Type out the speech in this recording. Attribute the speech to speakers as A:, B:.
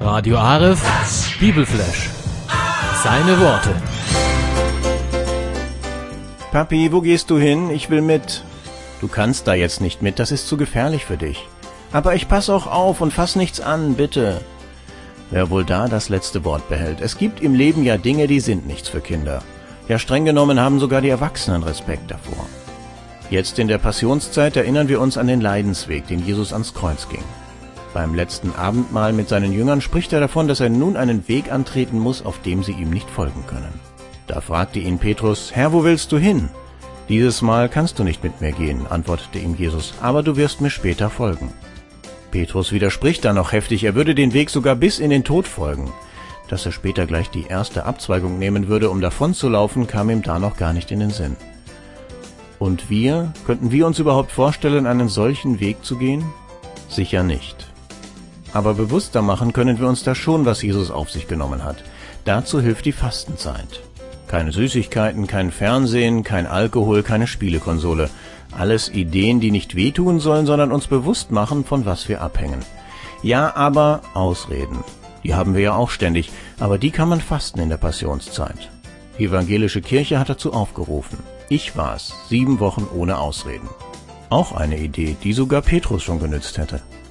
A: Radio Aref, Bibelflash. Seine Worte.
B: Papi, wo gehst du hin? Ich will mit. Du kannst da jetzt nicht mit, das ist zu gefährlich für dich. Aber ich pass auch auf und fass nichts an, bitte. Wer wohl da das letzte Wort behält? Es gibt im Leben ja Dinge, die sind nichts für Kinder. Ja, streng genommen haben sogar die Erwachsenen Respekt davor. Jetzt in der Passionszeit erinnern wir uns an den Leidensweg, den Jesus ans Kreuz ging. Beim letzten Abendmahl mit seinen Jüngern spricht er davon, dass er nun einen Weg antreten muss, auf dem sie ihm nicht folgen können. Da fragte ihn Petrus: Herr, wo willst du hin? Dieses Mal kannst du nicht mit mir gehen, antwortete ihm Jesus, aber du wirst mir später folgen. Petrus widerspricht dann noch heftig, er würde den Weg sogar bis in den Tod folgen. Dass er später gleich die erste Abzweigung nehmen würde, um davonzulaufen, kam ihm da noch gar nicht in den Sinn. Und könnten wir uns überhaupt vorstellen, einen solchen Weg zu gehen? Sicher nicht. Aber bewusster machen können wir uns das schon, was Jesus auf sich genommen hat. Dazu hilft die Fastenzeit. Keine Süßigkeiten, kein Fernsehen, kein Alkohol, keine Spielekonsole. Alles Ideen, die nicht wehtun sollen, sondern uns bewusst machen, von was wir abhängen. Ja, aber Ausreden. Die haben wir ja auch ständig, aber die kann man fasten in der Passionszeit. Die evangelische Kirche hat dazu aufgerufen. Ich war's, 7 Wochen ohne Ausreden. Auch eine Idee, die sogar Petrus schon genützt hätte.